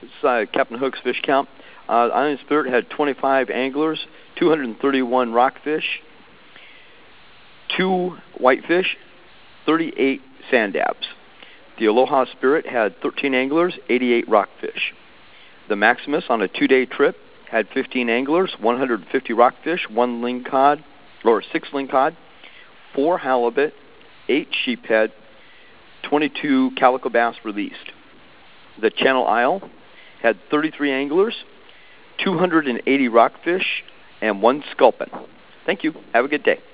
It's Captain Hook's fish count. Island Spirit had 25 anglers, 231 rockfish, 2 whitefish, 38 sand dabs. The Aloha Spirit had 13 anglers, 88 rockfish. The Maximus on a 2-day trip had 15 anglers, 150 rockfish, 1 lingcod, or 6 lingcod, 4 halibut, 8 sheephead, 22 calico bass released. The Channel Isle had 33 anglers, 280 rockfish, and 1 sculpin. Thank you. Have a good day.